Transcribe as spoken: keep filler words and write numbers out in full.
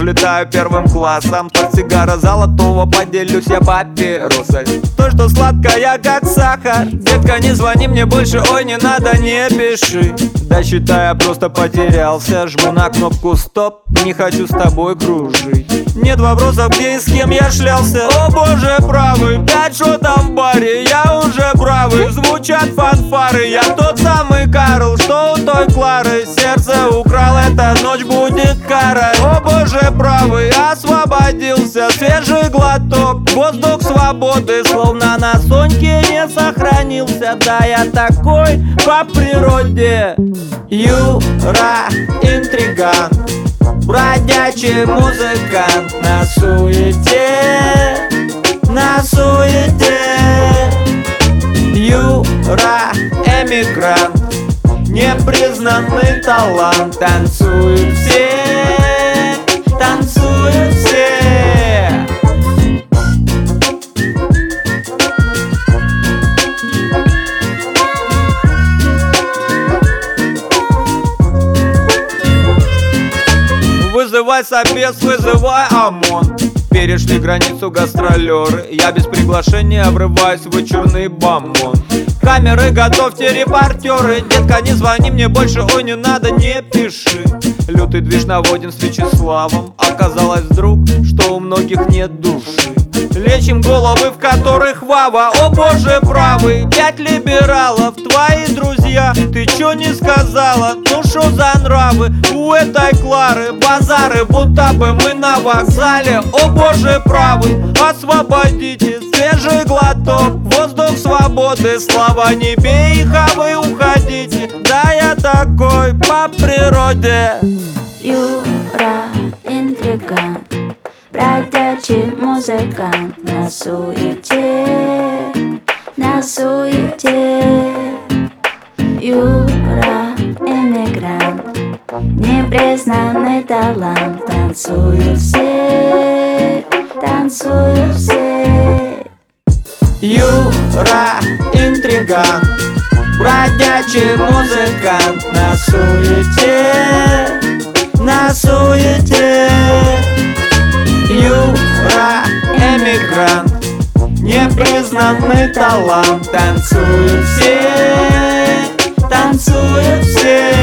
улетаю первым классом. Портсигара золотого поделюсь я папиросой. То, что сладкая, как сахар. Детка, не звони мне больше, ой, не надо, не пиши. Да считай, я просто потерялся. Жму на кнопку стоп, не хочу с тобой кружить. Нет вопросов, где и с кем я шлялся. О боже правый, пять что там в баре, я уже правый. Звучат фанфары, я тот самый Карл, что у той Клары. Сердце украл, эта ночь будет карой. О боже правый, освободился, свежий глоток. Воздух свободы, словно на Соньке не сохранился. Да, я такой по природе. Юра, интриган, бродячий музыкант. На суете, на суете. Юра, эмигрант, непризнанный талант. Танцуют все, танцуют все. Вызывай собес, вызывай ОМОН. Перешли границу гастролеры. Я без приглашения врываюсь в вычурный бомбон. Камеры, готовьте репортеры. Детка, не звони мне больше, ой, не надо, не пиши. Лютый движ наводим с Вячеславом. Оказалось вдруг, что у многих нет души. Лечим головы, в которых Вава. О боже правый, пять либералов, твои друзья. Ты чё не сказала? Ну шо за нравы у этой Клары? Базары, будто бы мы на вокзале. О боже правый, освободите, свежий глоток. Воздух свободы, слава не бей их, а вы уходите. Да, я такой по природе. Юра, интригант, бродячий музыкант. На суете, на суете. Юра, эмигрант, непризнанный талант. Танцуют все, танцуют все. Юра, интриган, бродячий музыкант. На суете, на суете. Юра, эмигрант, непризнанный талант. Танцуют все, танцуют все.